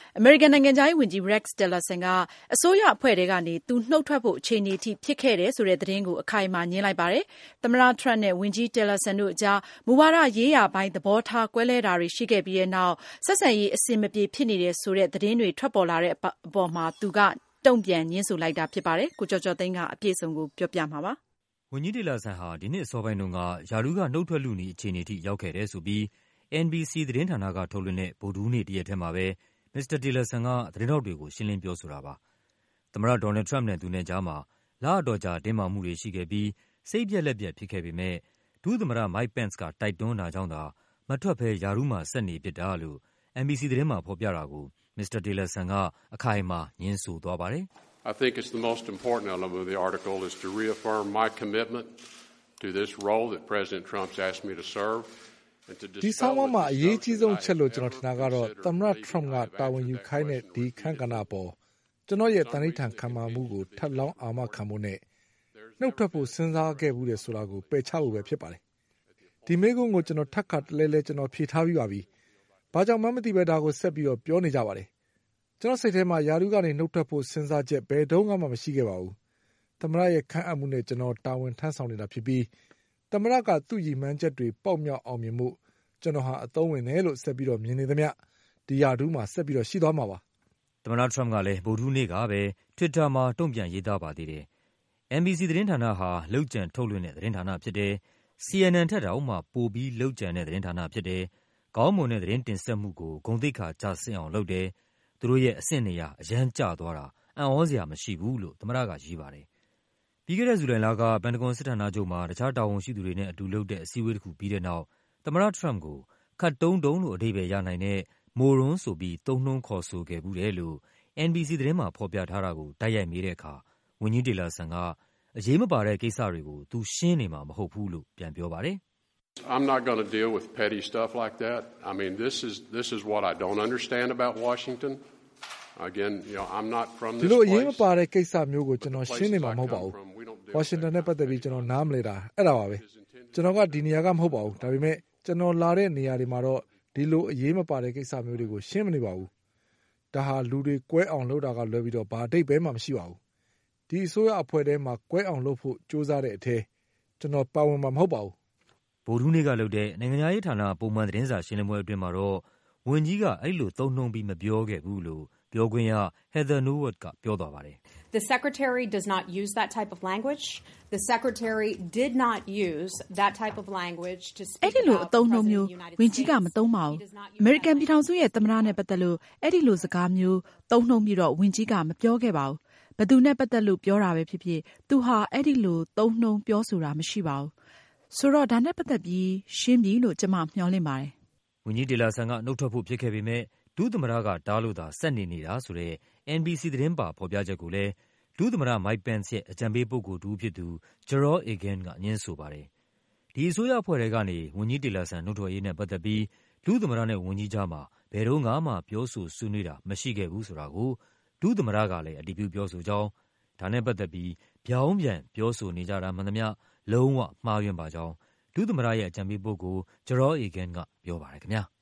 အမေရိကန်နိုင်ငံခြားရေးဝန်ကြီး Rex Tillerson ကအစိုးရအဖွဲ့ထဲကနေသူနှုတ်ထွက်ဖို့အခြေအနေအထိဖြစ်ခဲ့တယ်ဆိုတဲ့သတင်းကိုအခိုင်အမာငြင်းလိုက်ပါတယ်။ သမ္မတ Trump နဲ့ဝန်ကြီး Tillerson တို့အကြားမူဝါဒရေးရာပိုင်းသဘောထားကွဲလွဲတာတွေရှိခဲ့ပြီးနောက်ဆက်ဆံရေးအဆင်မပြေဖြစ်နေတယ်ဆိုတဲ့သတင်းတွေထွက်ပေါ်လာတဲ့အပေါ်မှာသူကတုံ့ပြန်ငြင်းဆိုလိုက်တာဖြစ်ပါတယ်။ ကိုကျော်ကျော်သိန်းကအပြည့်အစုံကိုပြောပြမှာပါ။ဝန်ကြီး Tillerson ဟာဒီနှစ်အစောပိုင်းတုန်းကရာထူးကနှုတ်ထွက်လုနီးအခြေအနေထိရောက်ခဲ့တယ်ဆိုပြီး NBC သတင်းဌာနကထုတ်လွှင့်တဲ့ဗုဒ္ဓဟူးနေ့တရက်ထဲမှာပဲမစ္စတာ Tillerson ကသတင်းထောက်တွေကိုရှင်းလင်းပြောဆိုတာပါ။ သမ္မတ ဒေါ်နယ်လ်ဒ် ထရမ့်ပ်နဲ့သူနဲ့ကြားမှာလအတော်ကြာတင်းမာမှုတွေရှိခဲ့ပြီးစိတ်ပျက်လက်ပျက်ဖြစ်ခဲ့ပေမယ့် ဒုသမ္မတ Mike Pence ကတိုက်တွန်းတာကြောင့်သာမထွက်ဘဲရာထူးမှာဆက်နေဖြစ်တာလို့ NBC သတင်းမှာဖော်ပြတာကို မစ္စတာ Tillerson ကအခိုင်အမာငြင်းဆိုသွားပါတယ်။ I think it's the most important element of the article is to reaffirm my commitment to this role that President Trump's asked me to serve. ဒီဆောင်မမှာအရေးကြီးဆုံးချက်လို့ကျွန်တော်ထင်တာကတော့သမ္မတ Trump ကတာဝန်ယူခိုင်းတဲ့ဒီခန့်ကဏ္ဍပေါ်ကျွန်တော်ရဲ့တန်ဋိဌာန်ခံမှာမှုကိုထပ်လောင်းအာမခံဖို့နဲ့နှုတ်ထွက်ဖို့စဉ်းစားခဲ့ဘူးတယ်ဆိုတာကိုပယ်ချဖို့ပဲဖြစ်ပါတယ်။ဒီမေးခွန်းကိုကျွန်တော်ထပ်ခါတလဲလဲကျွန်တော်ဖြေထားပြီးပါပြီ။ဘာကြောင့်မှမသိပဲဒါကိုဆက်ပြီးပြောနေကြပါတယ်။ကျွန်တော်စိတ်ထဲမှာယာရုကနေနှုတ်ထွက်ဖို့စဉ်းစားချက်ဘယ်တုန်းကမှမရှိခဲ့ပါဘူး။သမ္မတရဲ့ခန့်အပ်မှုနဲ့ကျွန်တော်တာဝန်ထမ်းဆောင်နေတာဖြစ်ပြီးသမ္မတကသူ့ရည်မှန်းချက်တွေပေါက်မြောက်အောင်မြင်မှုကျွန်တော်ဟာအသုံးဝင်တယ်လို့ဆက်ပြီးမြင်နေသမျှဒီရာထူးမှာဆက်ပြီးရှိသွားမှာပါ။သမ္မတ Trump ကလည်းဗုဒ္ဓဟူးနေ့ကပဲ Twitter မှာတုံ့ပြန်ရေးသားပါသေးတယ်။ NBC သတင်းဌာနဟာလုပ်ကြံထုတ်လွှင့်တဲ့သတင်းဌာနဖြစ်တယ်။ CNN ထက်တောင်မှပိုပြီးလုပ်ကြံတဲ့သတင်းဌာနဖြစ်တယ်။ကောင်းမွန်တဲ့သတင်းတင်ဆက်မှုကိုဂုဏ်သိက္ခာကျဆင်းအောင်လုပ်တယ်။သူတို့ရဲ့အဆင့်နေရာအရမ်းကျသွားတာအံ့ဩစရာမရှိဘူးလို့သမ္မတကရေးပါတယ်။ပြီးခဲ့တဲ့ဇူလိုင်လကပန်တဂွန်စစ်ဌာနချုပ်မှာတခြားတာဝန်ရှိသူတွေနဲ့အတူလုပ်တဲ့အစည်းအဝေးတခုပြီးတဲ့နောက်သမ္မတ Trump ကိုခပ်တုံးတုံးလို့အဓိပ္ပါယ်ရနိုင်တဲ့ moron ဆိုပြီးသုံးနှုန်းခေါ်ဆိုခဲ့ဖူးတယ်လို့ NBC သတင်းမှာဖော်ပြထားတာကိုတိုက်ရိုက်မေးတဲ့အခါဝန်ကြီး Tillerson ကအရေးမပါတဲ့ကိစ္စတွေကိုသူရှင်းနေမှာမဟုတ်ဘူးလို့ပြန်ပြောပါတယ်။ I'm not going to deal with petty stuff like that. I mean this is what I don't understand about Washington. Again, I'm not from this place. ဒီလိုအရေးမပါတဲ့ကိစ္စမျိုးကိုကျွန်တော်ရှင်းနေမှာမဟုတ်ပါဘူး။ Washington နဲ့ပတ်သက်ပြီးကျွန်တော်နားမလည်တာအဲ့ဒါပါပဲ။ကျွန်တော်ကဒီနေရာကမဟုတ်ပါဘူး။ဒါပေမဲ့ကျွန်တော်လာတဲ့နေရာတွေမှာတော့ဒီလိုအရေးမပါတဲ့ကိစ္စမျိုးတွေကိုရှင်းမနေပါဘူး။ဒါဟာလူတွေကွဲအောင်လုပ်တာကလွဲပြီးဘာအဓိပ္ပါယ်မှမရှိပါဘူး။ဒီအစိုးရအဖွဲ့ထဲမှာကွဲအောင်လုပ်ဖို့ကြိုးစားတဲ့အထဲကျွန်တော်ပါဝင်မှာမဟုတ်ပါဘူး။ဗုဒ္ဓဟူးနေ့ကလုပ်တဲ့နိုင်ငံခြားရေးဌာနပုံမှန်သတင်းစာရှင်းလင်းပွဲအတွင်းမှာတော့ဝန်ကြီးကအဲ့လိုသုံးနှုန်းပြီးမပြောခဲ့ဘူးလို့ပြောခွင့်ရ Heather Nauert ကပြောသွားပါတယ်။ The secretary does not use that type of language. The secretary did not use that type of language to speak about အဲ့ဒီလိုအသုံးနှုန်းမျိုးဝန်ကြီးကမသုံးပါဘူး။အမေရိကန်ပြည်ထောင်စုရဲ့သမ္မတနဲ့ပတ်သက်လို့အဲ့ဒီလိုစကားမျိုးသုံးနှုန်းပြီးတော့ဝန်ကြီးကမပြောခဲ့ပါဘူး။ဘယ်သူနဲ့ပတ်သက်လို့ပြောတာပဲဖြစ်ဖြစ်သူဟာအဲ့ဒီလိုသုံးနှုန်းပြောဆိုတာမရှိပါဘူး။ဆိုတော့ဒါနဲ့ပတ်သက်ပြီးရှင်းပြီလို့ကျွန်မမျှော်လင့်ပါတယ်။ဝန်ကြီး Tillerson ကနှုတ်ထွက်ဖို့ဖြစ်ခဲ့ပေမဲ့ဒုသမ္မတကတားလို့သာဆက်နေနေတာဆိုတဲ့ NBC သတင်းပါဖော်ပြချက်ကိုလည်းဒုသမ္မတ Mike Pence ရဲ့အကြံပေးပုဂ္ဂိုလ်တဦးဖြစ်သူ Jerrold Agin ကငြင်းဆိုပါတယ်။ဒီအစိုးရအဖွဲ့ထဲကနေဝန်ကြီး Tillerson နှုတ်ထွက်ရေးနဲ့ပတ်သက်ပြီးဒုသမ္မတနဲ့ဝန်ကြီးကြားမှာဘယ်တုန်းကမှပြောဆိုဆွေးနွေးတာမရှိခဲ့ဘူးဆိုတာကိုဒုသမ္မတကလည်းအတည်ပြုပြောဆိုကြောင်းဒါနဲ့ပတ်သက်ပြီးဗြောင်းပြန်ပြောဆိုနေကြတာမှန်သမျှလုံးဝမှားယွင်းပါကြောင်းဒုသမ္မတရဲ့အကြံပေးပုဂ္ဂိုလ် Jerrold Agin ကပြောပါတယ်ခင်ဗျာ။